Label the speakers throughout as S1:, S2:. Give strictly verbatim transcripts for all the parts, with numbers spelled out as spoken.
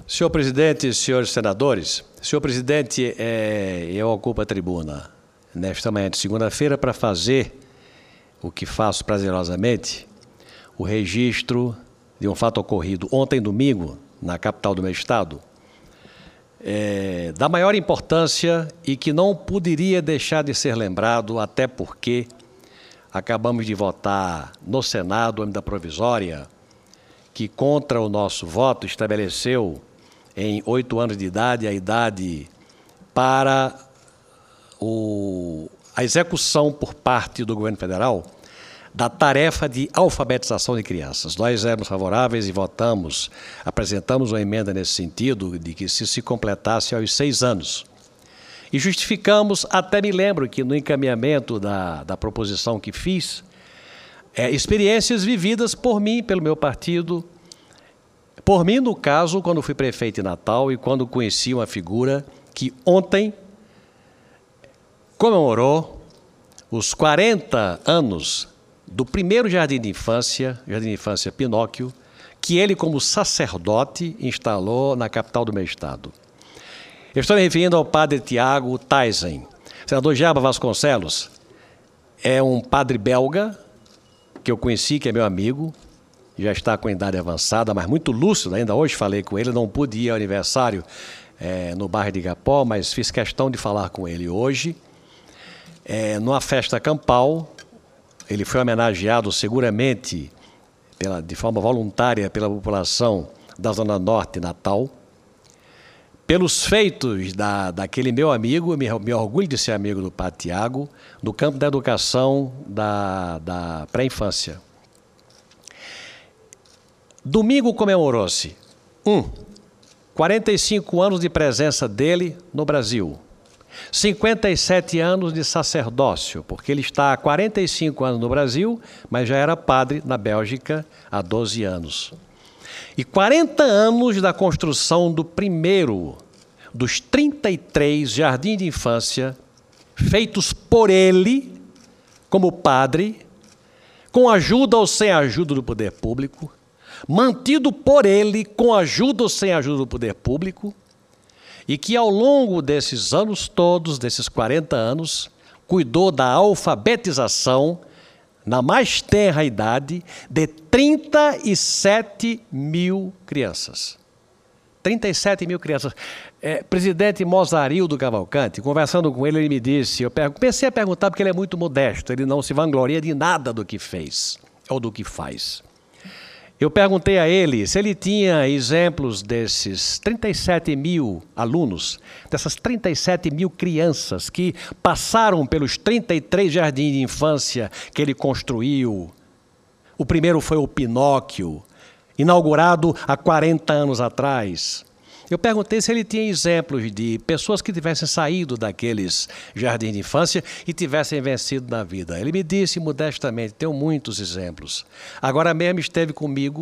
S1: Senhor presidente, senhores senadores, senhor presidente, é, eu ocupo a tribuna nesta manhã de segunda-feira para fazer o que faço prazerosamente, o registro de um fato ocorrido ontem domingo, na capital do meu estado, é, da maior importância e que não poderia deixar de ser lembrado, até porque acabamos de votar no Senado, a medida provisória, que contra o nosso voto estabeleceu em oito anos de idade a idade para o, a execução por parte do governo federal da tarefa de alfabetização de crianças. Nós éramos favoráveis e votamos, apresentamos uma emenda nesse sentido, de que se se completasse aos seis anos. E justificamos, até me lembro que no encaminhamento da, da proposição que fiz, é, experiências vividas por mim, pelo meu partido, por mim, no caso, quando fui prefeito de Natal e quando conheci uma figura que ontem comemorou os quarenta anos do primeiro Jardim de Infância, Jardim de Infância Pinóquio, que ele, como sacerdote, instalou na capital do meu estado. Eu estou me referindo ao padre Tiago Tyson. O senador Jaba Vasconcelos é um padre belga que eu conheci, que é meu amigo, já está com idade avançada, mas muito lúcido, ainda hoje falei com ele, não pude ir ao aniversário é, no bairro de Igapó, mas fiz questão de falar com ele hoje. É, numa festa campal, ele foi homenageado seguramente, pela, de forma voluntária, pela população da Zona Norte de Natal, pelos feitos da, daquele meu amigo, me, me orgulho de ser amigo do padre Tiago, no campo da educação da, da pré-infância. Domingo comemorou-se, um, quarenta e cinco anos de presença dele no Brasil, cinquenta e sete anos de sacerdócio, porque ele está há quarenta e cinco anos no Brasil, mas já era padre na Bélgica há doze anos. E quarenta anos da construção do primeiro dos trinta e três jardins de infância feitos por ele, como padre, com ajuda ou sem ajuda do poder público, mantido por ele, com ajuda ou sem ajuda do poder público, e que ao longo desses anos todos, desses quarenta anos, cuidou da alfabetização, na mais tenra idade, de trinta e sete mil crianças. trinta e sete mil crianças. É, presidente Mozarildo Cavalcante, conversando com ele, ele me disse, eu comecei a perguntar porque ele é muito modesto, ele não se vangloria de nada do que fez, ou do que faz. Eu perguntei a ele se ele tinha exemplos desses trinta e sete mil alunos, dessas trinta e sete mil crianças que passaram pelos trinta e três jardins de infância que ele construiu. O primeiro foi o Pinóquio, inaugurado há quarenta anos atrás. Eu perguntei se ele tinha exemplos de pessoas que tivessem saído daqueles jardins de infância e tivessem vencido na vida. Ele me disse modestamente, tenho muitos exemplos. Agora mesmo esteve comigo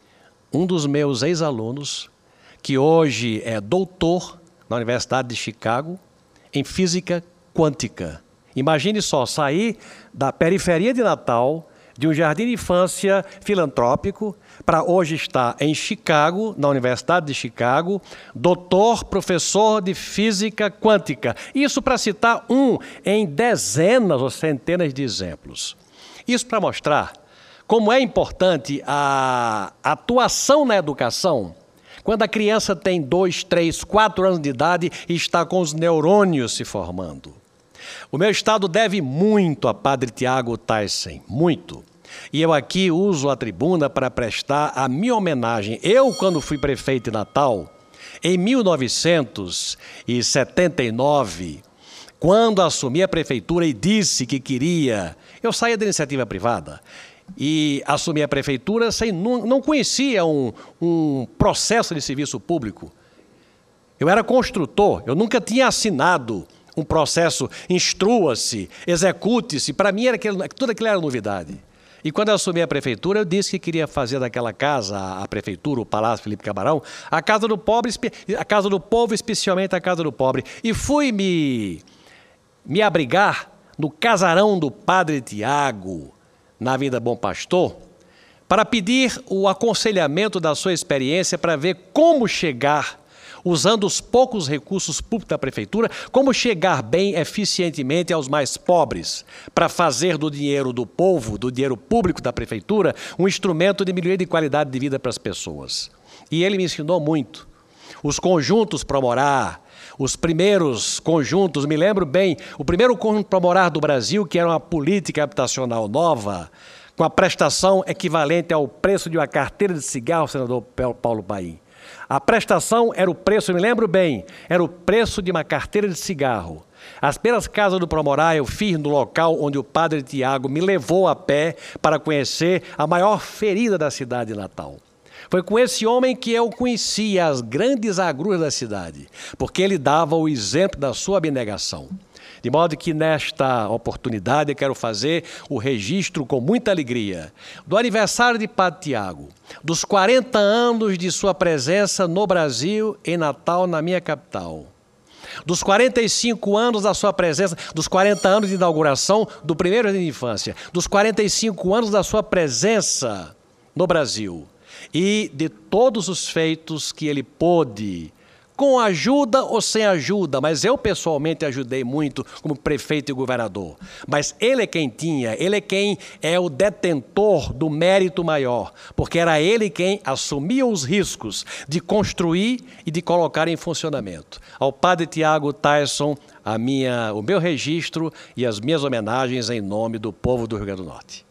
S1: um dos meus ex-alunos, que hoje é doutor na Universidade de Chicago, em física quântica. Imagine só, sair da periferia de Natal, de um jardim de infância filantrópico, para hoje estar em Chicago, na Universidade de Chicago, doutor, professor de física quântica. Isso para citar um em dezenas ou centenas de exemplos. Isso para mostrar como é importante a atuação na educação, quando a criança tem dois, três, quatro anos de idade e está com os neurônios se formando. O meu estado deve muito a padre Tiago Tyson, muito. E eu aqui uso a tribuna para prestar a minha homenagem. Eu, quando fui prefeito de Natal, em mil novecentos e setenta e nove, quando assumi a prefeitura e disse que queria... Eu saía da iniciativa privada e assumi a prefeitura sem... Não, não conhecia um, um processo de serviço público. Eu era construtor, eu nunca tinha assinado um processo, instrua-se, execute-se. Para mim, era aquilo, tudo aquilo era novidade. E quando eu assumi a prefeitura, eu disse que queria fazer daquela casa, a prefeitura, o Palácio Felipe Camarão, a casa do pobre, a casa do povo, especialmente a casa do pobre. E fui me, me abrigar no casarão do padre Tiago, na Avenida Bom Pastor, para pedir o aconselhamento da sua experiência para ver como chegar, usando os poucos recursos públicos da prefeitura, como chegar bem, eficientemente aos mais pobres, para fazer do dinheiro do povo, do dinheiro público da prefeitura, um instrumento de melhoria de qualidade de vida para as pessoas. E ele me ensinou muito. Os conjuntos Promorar, os primeiros conjuntos, me lembro bem, o primeiro conjunto Promorar do Brasil, que era uma política habitacional nova, com a prestação equivalente ao preço de uma carteira de cigarro, senador Paulo Paim. A prestação era o preço, eu me lembro bem, era o preço de uma carteira de cigarro. As primeiras casas do Promorar eu fiz no local onde o padre Tiago me levou a pé para conhecer a maior ferida da cidade de Natal. Foi com esse homem que eu conhecia as grandes agruras da cidade, porque ele dava o exemplo da sua abnegação. De modo que nesta oportunidade eu quero fazer o registro com muita alegria do aniversário de Padre Tiago, dos quarenta anos de sua presença no Brasil, em Natal, na minha capital. Dos quarenta e cinco anos da sua presença, dos quarenta anos de inauguração do primeiro jardim de infância, dos quarenta e cinco anos da sua presença no Brasil e de todos os feitos que ele pôde, com ajuda ou sem ajuda, mas eu pessoalmente ajudei muito como prefeito e governador. Mas ele é quem tinha, ele é quem é o detentor do mérito maior, porque era ele quem assumia os riscos de construir e de colocar em funcionamento. Ao padre Tiago Tyson, a minha, o meu registro e as minhas homenagens em nome do povo do Rio Grande do Norte.